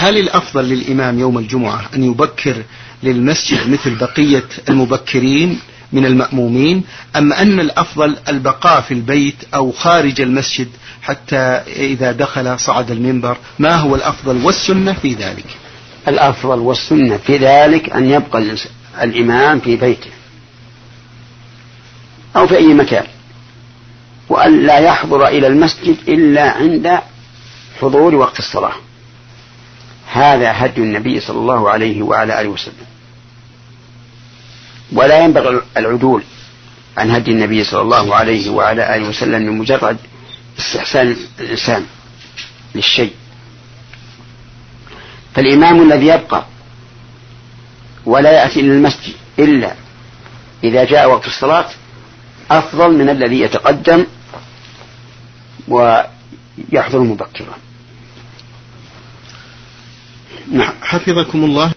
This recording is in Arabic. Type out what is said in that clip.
هل الأفضل للإمام يوم الجمعة أن يبكر للمسجد مثل بقية المبكرين من المأمومين، أم أن الأفضل البقاء في البيت أو خارج المسجد حتى إذا دخل صعد المنبر؟ ما هو الأفضل والسنة في ذلك؟ الأفضل والسنة في ذلك أن يبقى الإمام في بيته أو في أي مكان، وأن لا يحضر إلى المسجد إلا عند حضور وقت الصلاة. هذا هدي النبي صلى الله عليه وعلى آله وسلم، ولا ينبغي العدول عن هدي النبي صلى الله عليه وعلى آله وسلم لمجرد استحسان الإنسان للشيء. فالإمام الذي يبقى ولا يأتي إلى المسجد إلا إذا جاء وقت الصلاة أفضل من الذي يتقدم ويحضر مبكرا. نعم، حفظكم الله.